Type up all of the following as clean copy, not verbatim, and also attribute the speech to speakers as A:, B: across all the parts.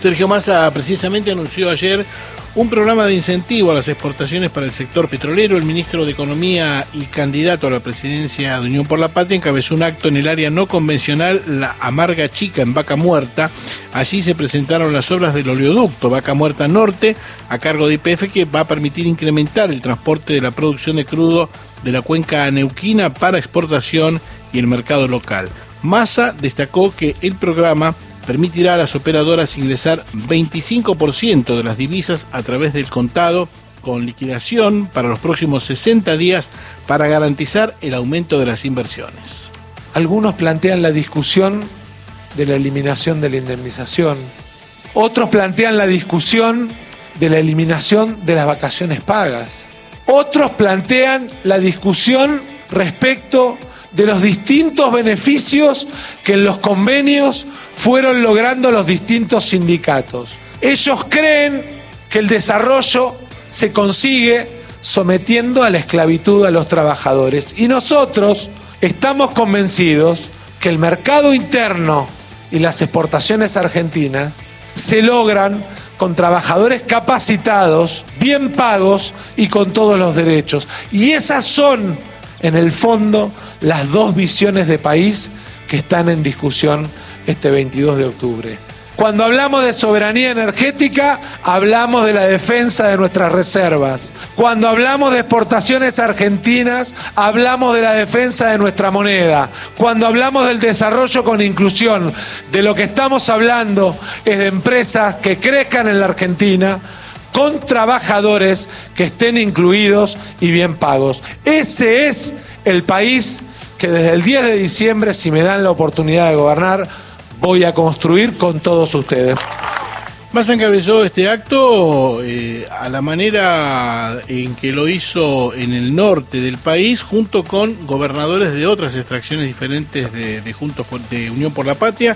A: Sergio Massa precisamente anunció ayer un programa de incentivo a las exportaciones para el sector petrolero. El ministro de Economía y candidato a la presidencia de Unión por la Patria encabezó un acto en el área no convencional La Amarga Chica, en Vaca Muerta. Allí se presentaron las obras del oleoducto Vaca Muerta Norte, a cargo de YPF, que va a permitir incrementar el transporte de la producción de crudo de la cuenca neuquina para exportación y el mercado local. Massa destacó que el programa permitirá a las operadoras ingresar 25% de las divisas a través del contado con liquidación para los próximos 60 días para garantizar el aumento de las inversiones.
B: Algunos plantean la discusión de la eliminación de la indemnización. Otros plantean la discusión de la eliminación de las vacaciones pagas. Otros plantean la discusión respecto de los distintos beneficios que en los convenios fueron logrando los distintos sindicatos. Ellos creen que el desarrollo se consigue sometiendo a la esclavitud a los trabajadores. Y nosotros estamos convencidos que el mercado interno y las exportaciones argentinas se logran con trabajadores capacitados, bien pagos y con todos los derechos. Y esas son, en el fondo, las dos visiones de país que están en discusión este 22 de octubre. Cuando hablamos de soberanía energética, hablamos de la defensa de nuestras reservas. Cuando hablamos de exportaciones argentinas, hablamos de la defensa de nuestra moneda. Cuando hablamos del desarrollo con inclusión, de lo que estamos hablando es de empresas que crezcan en la Argentina, con trabajadores que estén incluidos y bien pagos. Ese es el país que desde el 10 de diciembre, si me dan la oportunidad de gobernar, voy a construir con todos ustedes.
A: Massa encabezó este acto a la manera en que lo hizo en el norte del país, junto con gobernadores de otras extracciones diferentes de Unión por la Patria.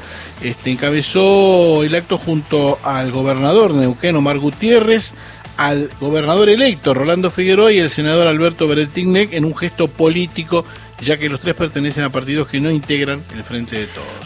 A: Encabezó el acto junto al gobernador neuquén Omar Gutiérrez, al gobernador electo Rolando Figueroa y el senador Alberto Beretilnec, en un gesto político, ya que los tres pertenecen a partidos que no integran el Frente de Todos.